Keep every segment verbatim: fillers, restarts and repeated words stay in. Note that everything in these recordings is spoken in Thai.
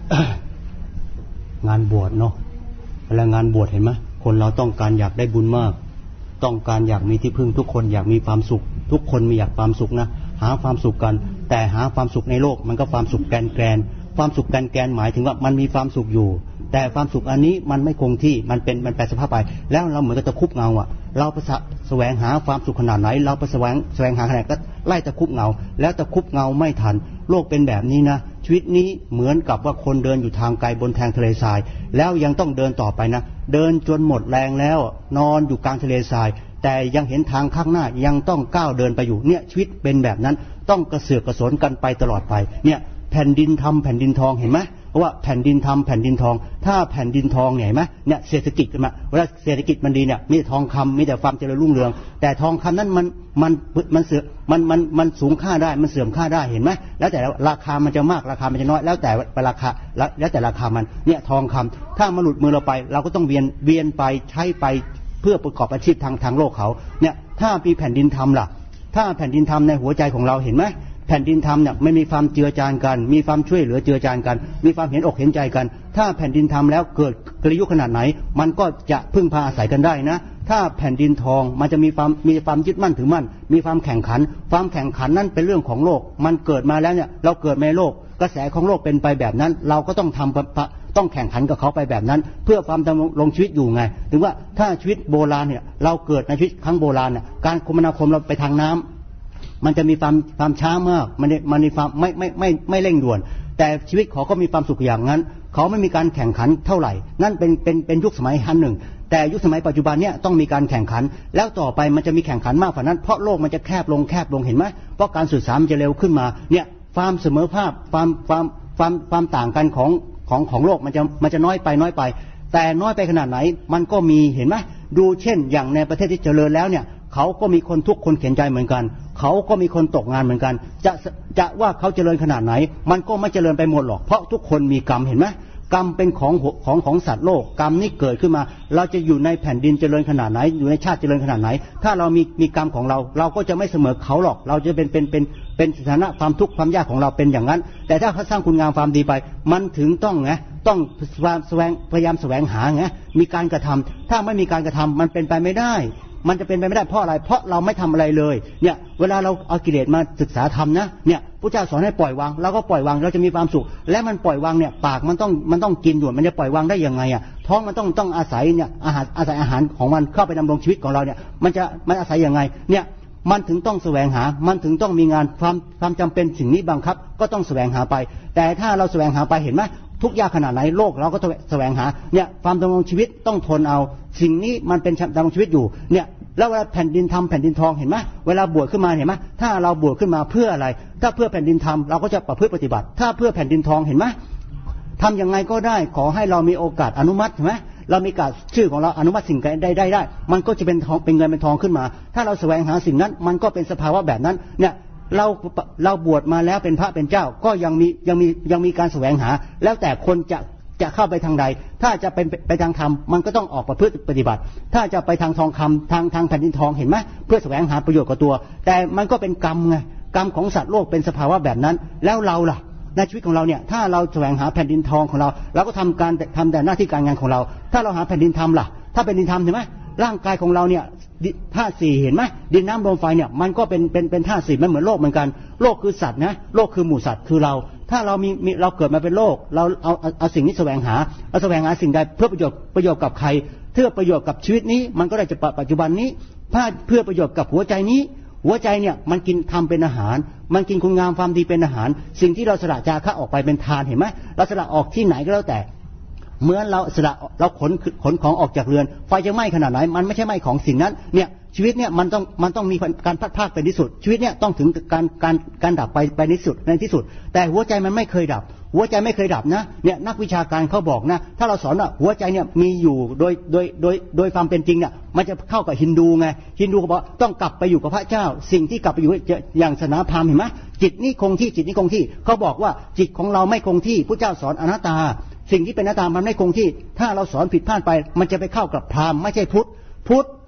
งานบวชเนาะแล้วงานบวชเห็นไหมคนเราต้องการอยากได้บุญมากต้องการอยากมีที่พึ่งทุกคนอยากมีความสุขทุกคนมีอยากความสุขนะหาความสุขกันแต่หาความสุขในโลกมันก็ความสุขแกนแกนความสุขแกนแกนหมายถึงว่ามันมีความสุขอยู่แต่ความสุขอันนี้มันไม่คงที่มันเป็นมันแปรสภาพไปแล้วเราเหมือนกับตะคุบเงาอ่ะเราไปแสวงหาความสุขขนาดไหนเราไปแสวงแสวงหาขนาดก็ไล่ตะคุบเงาแล้วตะคุบเงาไม่ทันโลกเป็นแบบนี้นะชีวิตนี้เหมือนกับว่าคนเดินอยู่ทางไกลบนแทงทะเลทรายแล้วยังต้องเดินต่อไปนะเดินจนหมดแรงแล้วนอนอยู่กลางทะเลทรายแต่ยังเห็นทางข้างหน้ายังต้องก้าวเดินไปอยู่เนี่ยชีวิตเป็นแบบนั้นต้องกระเสือกกระสนกันไปตลอดไปเนี่ยแผ่นดินทำแผ่นดินทองเห็นไหมเพราะว่าแผ่นดินทำแผ่นดินทองถ้าแผ่นดินทองเนี่ยเห็นไหมเนี่ยเศรษฐกิจกันมาเวลาเศรษฐกิจมันดีเนี่ยมีแต่ทองคำมีแต่ความเจริญรุ่งเรืองแต่ทองคำนั้นมันมันมันเสื่อมมันมันมันสูงค่าได้มันเสื่อมค่าได้เห็นไหมแล้วแต่ราคามันจะมากราคามันจะน้อยแล้วแต่ราคาแล้วแต่ราคามันเนี่ยทองคำถ้ามันหลุดมือเราไปเราก็ต้องเวียนเวียนไปใช้ไปเพื่อประกอบอาชีพทางทางโลกเขาเนี่ยถ้ามีแผ่นดินธรรมล่ะถ้าแผ่นดินธรรมในหัวใจของเราเห็นไหมแผ่นดินธรรมเนี่ยไม่มีความเจือจานกันมีความช่วยเหลือเจือจานกันมีความเห็นอกเห็นใจกันถ้าแผ่นดินธรรมแล้วเกิดกลยุทธ์ขนาดไหนมันก็จะพึ่งพาอาศัยกันได้นะถ้าแผ่นดินทองมันจะมีความมีความยึดมั่นถือมั่นมีความแข่งขันความแข่งขันนั้นเป็นเรื่องของโลกมันเกิดมาแล้วเนี่ยเราเกิดในโลกกระแสของโลกเป็นไปแบบนั้นเราก็ต้องทำต้องแข่งขันกับเขาไปแบบนั้นเพื่อความดำรงชีวิตอยู่ไงถึงว่าถ้าชีวิตโบราณเนี่ยเราเกิดในชีวิตครั้งโบราณเนี่ยการคมนาคมเราไปทางน้ำมันจะมีความความช้ามากมันมันมีความไม่ไม่ไม่ไม่เร่งด่วนแต่ชีวิตเขาก็มีความสุขอย่างนั้นเขาไม่มีการแข่งขันเท่าไหร่นั่นเป็นเป็นเป็นยุคสมัยอันหนึ่งแต่ยุคสมัยปัจจุบันเนี่ยต้องมีการแข่งขันแล้วต่อไปมันจะมีแข่งขันมากกว่านั้นเพราะโลกมันจะแคบลงแคบลงเห็นไหมเพราะการสื่อสารมันจะเร็วขึ้นมาเนี่ยความเสมอภาพความความความความต่างกันของของของโลกมันจะมันจะน้อยไปน้อยไปแต่น้อยไปขนาดไหนมันก็มีเห็นไหมดูเช่นอย่างในประเทศที่เจริญแล้วเนี่ยเขาก็มีคนทุกคนเข็นใจเหมือนกันเขาก็มีคนตกงานเหมือนกันจะจะว่าเขาเจริญขนาดไหนมันก็ไม่เจริญไปหมดหรอกเพราะทุกคนมีกรรมเห็นไหมกรรมเป็นของของของสัตว์โลกกรรมนี้เกิดขึ้นมาเราจะอยู่ในแผ่นดินเจริญขนาดไหนอยู่ในชาติเจริญขนาดไหนถ้าเรามีมีกรรมของเราเราก็จะไม่เสมอเขาหรอกเราจะเป็นเป็นเป็นเป็นสถานะความทุกข์ความยากของเราเป็นอย่างนั้นแต่ถ้าเขาสร้างคุณงามความดีไปมันถึงต้องไงต้องแสวงพยายามแสวงหาไงมีการกระทำถ้าไม่มีการกระทำมันเป็นไปไม่ได้มันจะเป็นไปไม่ได้เพราะอะไรเพราะเราไม่ทำอะไรเลยเนี่ยเวลาเราเอากิเลสมาศึกษาธรรมนะเนี่ยพระเจ้าสอนให้ปล่อยวางเราก็ปล่อยวางเราจะมีความสุขและมันปล่อยวางเนี่ยปากมันต้องมันต้องกินด่วนมันจะปล่อยวางได้ยังไงอ่ะท้องมันต้องต้องอาศัยเนี่ยอาหารอาศัยอาหารของมันเข้าไปดำรงชีวิตของเราเนี่ยมันจะมันอาศัยยังไงเนี่ยมันถึงต้องแสวงหามันถึงต้องมีงานความความจำเป็นสิ่งนี้บังคับก็ต้องแสวงหาไปแต่ถ้าเราแสวงหาไปเห็นไหมทุกยากขนาดไหนโลกเราก็ต้องแสวงหาเนี่ยความดำรงชีวิตต้องทนเอาสิ่งนี้มันเป็นดำรงชีวิตอยู่เนี่ยแล้วเวลาแผ่นดินทำแผ่นดินทองเห็นไหมเวลาบวชขึ้นมาเห็นไหมถ้าเราบวชขึ้นมาเพื่ออะไรถ้าเพื่อแผ่นดินทำเราก็จะประพฤติปฏิบัติถ้าเพื่อแผ่นดินทองเห็นไหมทำยังไงก็ได้ขอให้เรามีโอกาสอนุมัติใช่ไหมเรามีการชื่อของเราอนุมัติสิ่งใดได้ได้มันก็จะเป็นทองเป็นเงินเป็นทองขึ้นมาถ้าเราแสวงหาสิ่งนั้นมันก็เป็นสภาวะแบบนั้นเนี่ยเราเราบวชมาแล้วเป็นพระเป็นเจ้าก็ยังมียังมียังมีการแสวงหาแล้วแต่คนจะจะเข้าไปทางใดถ้าจะเป็นไปทางธรรมมันก็ต้องออกประพฤติปฏิบัติถ้าจะไปทางทองคำทางทางแผ่นดินทองเห็นไหมเพื่อแสวงหาประโยชน์กับตัวแต่มันก็เป็นกรรมไงกรรมของสัตว์โลกเป็นสภาวะแบบนั้นแล้วเราล่ะในชีวิตของเราเนี่ยถ้าเราแสวงหาแผ่นดินทองของเราเราก็ทำการทำแต่หน้าที่การงานของเราถ้าเราหาแผ่นดินธรรมล่ะถ้าแผ่นดินธรรมเห็นไหมร่างกายของเราเนี่ยธาตุสี่เห็นไหมดินน้ำลมไฟเนี่ยมันก็เป็นเป็นเป็นธาตุสี่มันเหมือนโลกเหมือนกันโลกคือสัตว์นะโลกคือหมู่สัตว์คือเราถ้าเรามีเราเกิดมาเป็นโลกเราเอาเอาสิ่งนี้แสวงหาเอาแสวงหาสิ่งใดเพื่อประโยชน์ประโยชน์กับใครเพื่อประโยชน์กับชีวิตนี้มันก็ได้จะปัจจุบันนี้เพื่อประโยชน์กับหัวใจนี้หัวใจเนี่ยมันกินทำเป็นอาหารมันกินคุณงามความดีเป็นอาหารสิ่งที่เราสละจาคะออกไปเป็นทานเห็นไหมเราสละออกที่ไหนก็แล้วแต่เมื่อเราสละเราขนขนของออกจากเรือนไฟจะไหม้ขนาดไหนมันไม่ใช่ไหม้ของสิ่งนั้นเนี่ยชีวิตเนี่ยมันต้องมันต้องมีการพัดพากเป็นที่สุดชีวิตเนี่ยต้องถึงการการการดับไปไปในที่สุดในที่สุดแต่หัวใจมันไม่เคยดับหัวใจไม่เคยดับนะเนี่ยนักวิชาการเขาบอกนะถ้าเราสอนว่าหัวใจเนี่ยมีอยู่โดยโดยโดยโดยความเป็นจริงเนี่ยมันจะเข้ากับฮินดูไงฮินดูเขาบอกต้องกลับไปอยู่กับพระเจ้าสิ่งที่กลับไปอยู่อย่างศาสนาพราหมณ์เห็นไหมจิตนี่คงที่จิตนี่คงที่เขาบอกว่าจิตของเราไม่คงที่พระเจ้าสอนอนัตตาสิ่งที่เป็นอนัตตามันไม่คงที่ถ้าเราสอนผิดพลาดไปมันจะไปเข้ากับพราหมณ์ไม่ใช่พุทธพุทธ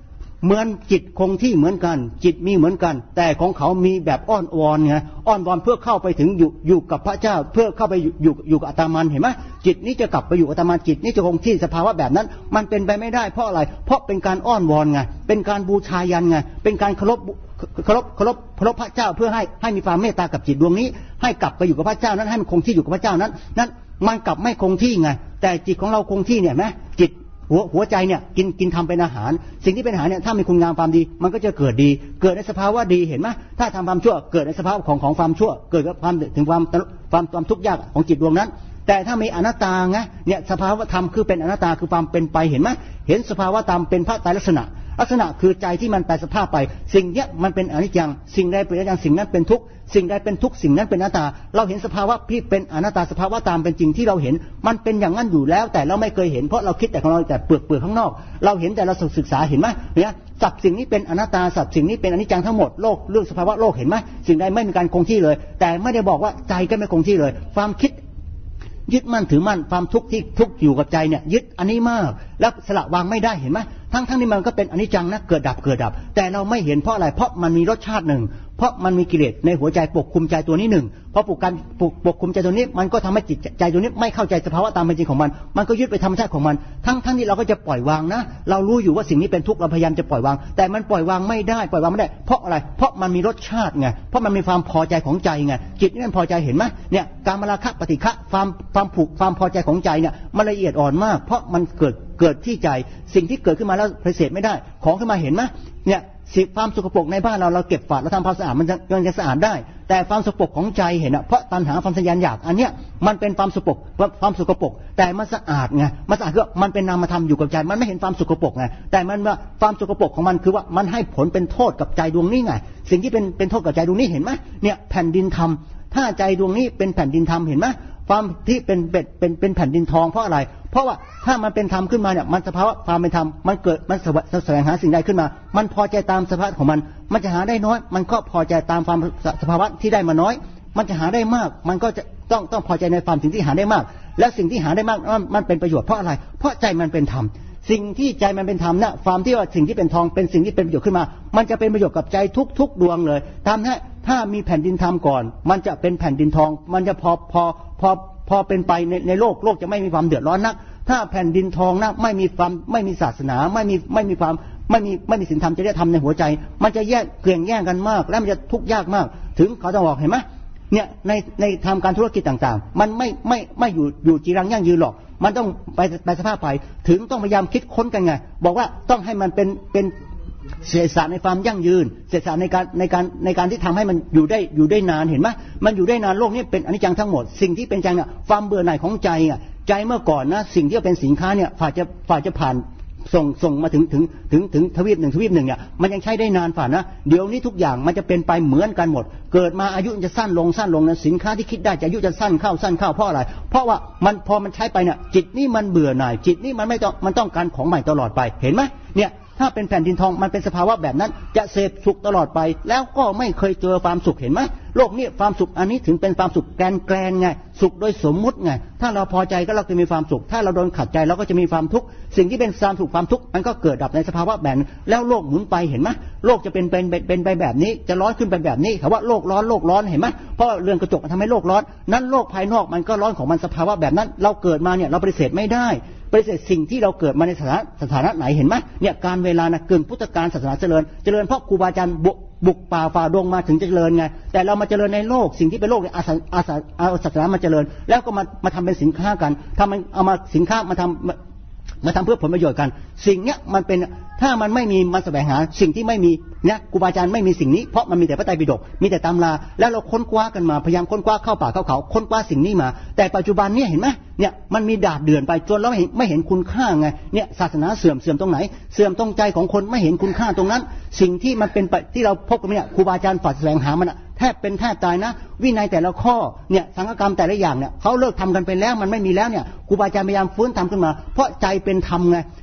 เหมือนจิตคงที่เหมือนกันจิตมีเหมือนกันแต่ของเขามีแบบอ้อนวอนไงอ้อนวอนเพื่อเข้าไปถึงอยู่อยู่กับพระเจ้าเพื่อเข้าไปอยู่อยู่อยู่กับอาตมันเห็นไหมจิตนี้จะกลับไปอยู่กับอาตมันจิตนี้จะคงที่สภาวะแบบนั้นมันเป็นไปไม่ได้เพราะอะไรเพราะเป็นการอ้อนวอนไงเป็นการบูชายันไงเป็นการเคารพเคารพเคารพเคารพพระเจ้าเพื่อให้ให้มีความเมตตากับจิตดวงนี้ให้กลับไปอยู่กับพระเจ้านั้นให้มันคงที่อยู่กับพระเจ้านั้นนั้นมันกลับไม่คงที่ไงแต่จิตของเราคงที่เนี่ยไหมจิตหัวหัวใจเนี่ยกินกินทำเป็นอาหารสิ่งที่เป็นอาหารเนี่ยถ้ามีคุณงามความดีมันก็จะเกิดดีเกิดในสภาวะดีเห็นไหมถ้าทำความชั่วเกิดในสภาวะของของความชั่วเกิดกับความถึงความความความทุกข์ยากของจิตดวงนั้นแต่ถ้ามีอนัตตาไงเนี่ยสภาวะธรรมคือเป็นอนัตตาคือความเป็นไปเห็นไหมเห็นสภาวะธรรมเป็นพระไตรลักษณะลักษณะคือใจที่มันแปรสภาพไปสิ่งเนี้ยมันเป็นอนิจจังสิ่งใดเป็นอนิจจังสิ่งนั้นเป็นทุกข์สิ่งใดเป็นทุกข์สิ่งนั้นเป็นอนัตตาเราเห็นสภาวะที่เป็นอนัตตาสภาวะตามเป็นจริงที่เราเห็นมันเป็นอย่างนั้นอยู่แล้วแต่เราไม่เคยเห็นเพราะเราคิดแต่ของเราแต่เปลือกเปลือกข้างนอกเราเห็นแต่เราศึกษาเห็นไหมเนี่ยสับสิ่งนี้เป็นอนัตตาสับสิ่งนี้เป็นอนิจจังทั้งหมดโลกเรื่องสภาวะโลกเห็นไหมสิ่งใดไม่มีการคงที่เลยแต่ไม่ได้บอกว่าใจก็ไม่คงที่เลยความคิดยึดมั่นถือมั่นความทุกข์ที่ทุกข์อยู่กับใจเนี่ยยึดอันนี้มากแล้วสละวางไม่ได้เห็นไหมทั้งทั้งนี้มันก็เป็นอนิจจังนะเกิดดับเกิดดับแต่เราไม่เห็นเพราะอะไรเพราะมันมีรสชาติหนึ่งเพราะมันมีกิเลสในหัวใจปกคุมใจตัวนี้หนึ่งเพราะปกการปกปกคุมใจตัวนี้มันก็ทำให้จิตใจตัวนี้ไม่เข้าใจสภาวะตามเป็นจริงของมันมันก็ยึดไปธรรมชาติของมันทั้งทั้งนี้เราก็จะปล่อยวางนะเรารู้อยู่ว่าสิ่งนี้เป็นทุกข์เราพยายามจะปล่อยวางแต่มันปล่อยวางไม่ได้ปล่อยวางไม่ได้เพราะอะไรเพราะมันมีรสชาติไงเพราะมันมีความพอใจของใจไงจิตนี่มันพอใจเห็นไหมเนี่ยการมราคะปฏิฆะความความผูกความพอใจของใจเนี่ยมันละเอียดอ่อนมากเพราะมันเกิดเกิดที่ใจสิ่งที่เกิดขึ้นมาแล้วปฏิเสธไม่ได้ของขึ้นมาเห็นไหมเนี่ยสิ่งความสกปรกในบ้านเราเราเก็บฝาดเราทำความสะอาดมันจะมันจะสะอาดได้แต่ความสกปรกของใจเห็นอะเพราะตัณหาความทะยานอยากอันเนี้ยมันเป็นความสกปรกความสกปรกแต่มันสะอาดไงมันสะอาดคือมันเป็นนามธรรมอยู่กับใจมันไม่เห็นความสกปรกไงแต่มันว่าความสกปรกของมันคือว่ามันให้ผลเป็นโทษกับใจดวงนี้ไงสิ่งที่เป็นเป็นโทษกับใจดวงนี้เห็นไหมเนี่ยแผ่นดินธรรมถ้าใจดวงนี้เป็นแผ่นดินธรรมเห็นไหมความที่เป็นเป็นเป็นเป็นแผ่นดินทองเพราะอะไรเพราะว่าถ้ามันเป็นธรรมขึ้นมาเนี่ยมันสภาวะความเป็นธรรมมันเกิดมันแสวงหาสิ่งใดขึ้นมามันพอใจตามสภาวะของมันมันจะหาได้น้อยมันก็พอใจตามความสภาวะที่ได้มาน้อยมันจะหาได้มากมันก็จะต้องต้องพอใจในความสิ่งที่หาได้มากและสิ่งที่หาได้มากมันเป็นประโยชน์เพราะอะไรเพราะใจมันเป็นธรรมสิ่งที่ใจมันเป็นธรรมนะความที่ว่าสิ่งที่เป็นทองเป็นสิ่งที่เป็นประโยชน์ขึ้นมามันจะเป็นประโยชน์กับใจทุกๆดวงเลยตามนั้นถ้ามีแผ่นดินธรรมก่อนมันจะเป็นแผ่นดินทองมันจะพอพอพอพอเป็นไปในในโลกโลกจะไม่มีความเดือดร้อนนักถ้าแผ่นดินทองนะไม่มีความไม่มีศาสนาไม่มีไม่มีความไม่มีไม่มีศีลธรรมจะได้ทำในหัวใจมันจะแยกเกลี่ยงแย่งกันมากและมันจะทุกข์ยากมากถึงเขาจะบอกเห็นไหมเนี่ยในในทำการธุรกิจต่างๆมันไม่ไม่ไม่อยู่อยู่จีรังยั่งยืนหรอกมันต้องไปไปสภาพไปถึงต้องพยายามคิดค้นกันไงบอกว่าต้องให้มันเป็นเป็นเศรษฐศาสตร์ในความยั่งยืนเศรษฐศาสตร์ในการในการในการที่ทำให้มันอยู่ได้อยู่ได้นานเห็นไหมมันอยู่ได้นานโลกนี้เป็นอนิจจังทั้งหมดสิ่งที่เป็นจังเนี่ยความเบื่อหน่ายของใจอ่ะใจเมื่อก่อนนะสิ่งที่เป็นสินค้าเนี่ยฝ่ายจะฝ่ายจะผ่านส่งส่งมาถึงถึงถึงถึงทวีปหนึ่งทวีปหนึ่งเนี่ยมันยังใช้ได้นานฝ่านะเดี๋ยวนี้ทุกอย่างมันจะเป็นไปเหมือนกันหมดเกิดมาอายุจะสั้นลงสั้นลงนะสินค้าที่คิดได้จะอายุจะสั้นเข้าสั้นเข้าเพราะอะไรเพราะว่ามันพอมันใช้ไปเนี่ยจิตนี่มันเบื่อหน่ายจิตนี่มันไม่ต้องมันต้องการของใหม่ตลอดไปเห็นไหมเนี่ยถ้าเป็นแผ่นดินทองมันเป็นสภาวะแบบนั้นจะเสพสุขตลอดไปแล้วก็ไม่เคยเจอความสุขเห็นไหมโลกนี้ความสุขอันนี้ถึงเป็นความสุขแกนแกลนไงสุขโดยสมมุติไงถ้าเราพอใจก็เราจะมีความสุขถ้าเราโดนขัดใจเราก็จะมีความทุกข์สิ่งที่เป็นความสุขความทุกข์มันก็เกิดดับในสภาวะแบบนั้นแล้วโลกหมุนไปเห็นไหมโลกจะเป็นเป็นเป็นไปแบบนี้จะร้อนขึ้นไปแบบนี้คำว่าโลกร้อนโลกร้อนเห็นไหมเพราะเรือนกระจกมันทำให้โลกร้อนนั้นโลกภายนอกมันก็ร้อนของมันสภาวะแบบนั้นเราเกิดมาเนี่ยเราปฏิเสธไม่ได้ปฏิเสธสิ่งที่เราเกิดมาในสถานะสถานะไหนเห็นไหมเนี่ยการเวลานะเกินพุทธกาลศาสนาเจริญเจริญเพราะครูบาอาจารย์บุกป่าฝ่าดงมาถึงเจริญไงแต่เรามาเจริญในโลกสิ่งที่เป็นโลกเนี่ยอาศัยอาศัยเอาศาสนามาเจริญแล้วก็มามาทำเป็นสินค้ากันทำมันเอามาสินค้ามาทำมาทำเพื่อผลประโยชน์กันสิ่งเนี้ยมันเป็นถ้ามันไม่มีมันแสวงหาสิ่งที่ไม่มีเนี่ยครูบาอาจารย์ไม่มีสิ่งนี้เพราะมันมีแต่พระไตรปิฎกมีแต่ตำราแล้วเราค้นคว้ากันมาพยายามค้นคว้าเข้าป่าเข้าเขาค้นคว้าสิ่งนี้มาแต่ปัจจุบันเนี่ยเห็นไหมเนี่ยมันมีดาดเดือนไปจนเราไม่เห็นไม่เห็นคุณค่าไงเนี่ยศาสนาเสื่อมเสื่อมตรงไหนเสื่อมตรงใจของคนไม่เห็นคุณค่าตรงนั้นสิ่งที่มันเป็นที่เราพบกันเนี่ยครูบาอาจารย์ฝ่ายแสวงหามันแทบเป็นแทบตายนะวินัยแต่ละข้อเนี่ยสังฆกรรมแต่ละอย่างเนี่ยเขาเลิกทำกันไปแล้วมันไม่มีแล้วเนี่ยครูบาอาจารย์พยายามฟื้นทำขึ้นมาเพราะใจเป็นธรรมไง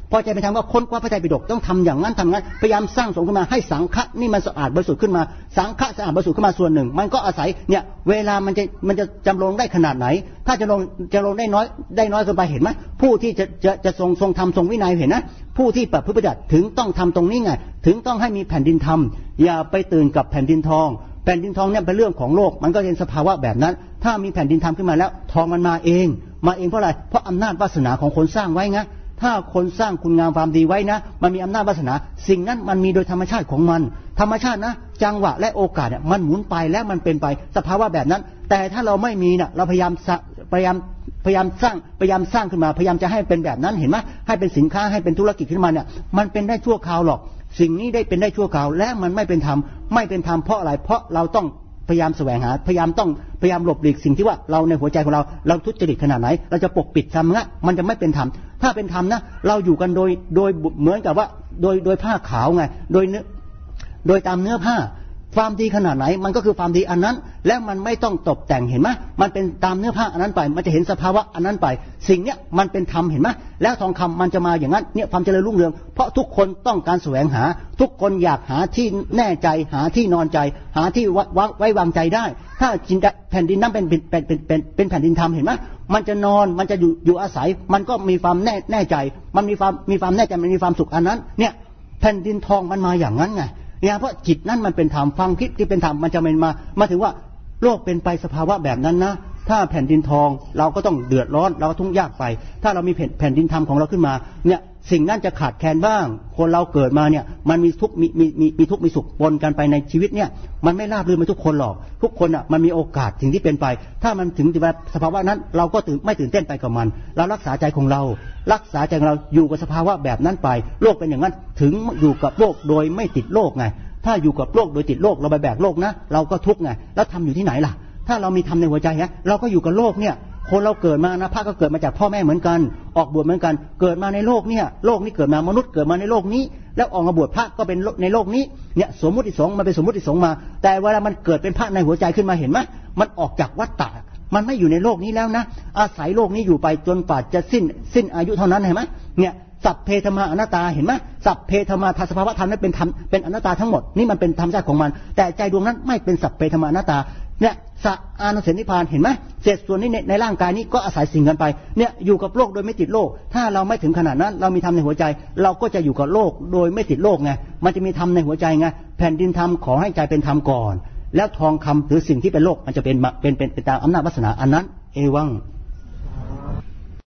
พอใจเป็นธรรมก็ค้นคว้าพระไตรปิฎกต้องทำอย่างนั้นทำงั้นพยายามสร้างสงฆ์ขึ้นมาให้สังฆะนี่มันสะอาดบริสุทธิ์ขึ้นมาสังฆะสะอาดบริสุทธิ์ขึ้นมาส่วนหนึ่งมันก็อาศัยเนี่ยเวลามันจะมันจะจำลองได้ขนาดไหนถ้าจะลงจะลงได้น้อยได้น้อยเกินไปเห็นไหมผู้ที่จะจะจะทรงทรงธรรมทรงวินัยเห็นนะผู้ที่ประพฤติปฏิบัติถึงต้องทำตรงนี้ไงถึงต้องให้มีแผ่นดินธรรมอย่าไปตื่นกับแผ่นดินทองแผ่นดินทองเนี่ยเป็นเรื่องของโลกมันก็เป็นสภาวะแบบนั้นถ้ามีแผ่นดินธรรมขึ้นมาแล้วทองมันมาเองมาเองเพราะอะไรเพราะอำนาจวาสนาของคนสร้างไว้ไงถ้าคนสร้างคุณงามความดีไว้นะมันมีอำนาจวาสนาสิ่งนั้นมันมีโดยธรรมชาติของมันธรรมชาตินะจังหวะและโอกาสเนี่ยมันหมุนไปและมันเป็นไปสภาวะแบบนั้นแต่ถ้าเราไม่มีเนี่ยเราพยายามพยายามพยายามสร้างพยายามสร้างขึ้นมาพยายามจะให้เป็นแบบนั้นเห็นไหมให้เป็นสินค้าให้เป็นธุรกิจขึ้นมาเนี่ยมันเป็นได้ชั่วคราวหรอกสิ่งนี้ได้เป็นได้ชั่วคราวและมันไม่เป็นธรรมไม่เป็นธรรมเพราะอะไรเพราะเราต้องพยายามแสวงหาพยายามต้องพยายามหลบหลีกสิ่งที่ว่าเราในหัวใจของเราเราทุจริตขนาดไหนเราจะปกปิดธรรมะมันจะไม่เป็นธรรมถ้าเป็นธรรมนะเราอยู่กันโดยโดยเหมือนกับว่าโดยโดยผ้าขาวไงโดยเนื้อโดยตามเนื้อผ้าความดีขนาดไหนมันก็คือความดีอันนั้นและมันไม่ต้องตกแต่งเห็นไหมมันเป็นตามเนื้อผ้าอันนั้นไปมันจะเห็นสภาวะอันนั้นไปสิ่งเนี้ยมันเป็นธรรมเห็นไหมแล้วทองคำมันจะมาอย่างนั้นเนี่ยความเจริญรุ่งเรืองเพราะทุกคนต้องการแสวงหาทุกคนอยากหาที่แน่ใจหาที่นอนใจหาที่ไว้วางใจได้ถ้าจินแผ่นดินนั้นเป็นเป็นเป็นเป็นเป็นแผ่นดินธรรมเห็นไหมมันจะนอนมันจะอยู่อยู่อาศัยมันก็มีความแน่แน่ใจมันมีความมีความแน่ใจมันมีความสุขอันนั้นเนี่ยแผ่นดินทองมันมาอย่างนั้นไงเนี่ยเพราะจิตนั้นมันเป็นธรรมฟังคิดที่เป็นธรรมมันจะเป็นมามาถึงว่าโลกเป็นไปสภาวะแบบนั้นนะถ้าแผ่นดินทองเราก็ต้องเดือดร้อนเราก็ทุกข์ยากไปถ้าเรามีแผ่นดินธรรมของเราขึ้นมาเนี่ยสิ่งนั้นจะขาดแคลนบ้างคนเราเกิดมาเนี่ยมันมีทุกข์มีมีมีมีทุกข์มีสุขปนกันไปในชีวิตเนี่ยมันไม่ราบรื่นไปทุกคนหรอกทุกคนอ่ะมันมีโอกาสสิ่งที่เป็นไปถ้ามันถึงสภาวะนั้นเราก็ตื่นไม่ตื่นเต้นไปกับมันเรารักษาใจของเรารักษาใจของเราอยู่กับสภาวะแบบนั้นไปโลกเป็นอย่างนั้นถึงอยู่กับโลกโดยไม่ติดโลกไงถ้าอยู่กับโลกโดยติดโลกเราไปแบกโลกนะเราก็ทุกข์ไงแล้วทำอยู่ที่ไหนล่ะถ้าเรามีธรรมในหัวใจฮะเราก็อยู่กับโลกเนี่ยคนเราเกิดมานะพระก็เกิดมาจากพ่อแม่เหมือนกันออกบวชเหมือนกันเกิดมาในโลกเนี่ยโลกนี้เกิดมามนุษย์เกิดมาในโลกนี้แล้วออกมาบวชพระก็เป็นในโลกนี้เนี่ยสมมุติสงฆ์มันเป็นสมมุติสงฆ์มาแต่เวลามันเกิดเป็นพระในหัวใจขึ้นมาเห็นไหมมันออกจากวัฏฏะมันไม่อยู่ในโลกนี้แล้วนะอาศัยโลกนี้อยู่ไปจนป่าจะสิ้นสิ้นอายุเท่านั้นเห็นไหมเนี่ยสัพเพธรรมาอนัตตาเห็นไหมสัพเพธรรมาทัสภาวะธรรมนั้นเป็นธรรมเป็นอนัตตาทั้งหมดนี่มันเป็นธรรมชาติของมันแต่ใจดวงนั้นไม่เป็นสัพเพธรรมาอนัตตาเนี่ยสะอานุเสนิพพานเห็นไหมเศษส่วนนี้ในในร่างกายนี้ก็อาศัยสิ่งกันไปเนี่ยอยู่กับโลกโดยไม่ติดโลกถ้าเราไม่ถึงขนาดนั้นเรามีธรรมในหัวใจเราก็จะอยู่กับโลกโดยไม่ติดโลกไงมันจะมีธรรมในหัวใจไงแผ่นดินธรรมขอให้ใจเป็นธรรมก่อนแล้วทองคำหรือสิ่งที่เป็นโลกมันจะเป็นเป็นเป็นตามอำนาจวาสนาอันนั้นเอวัง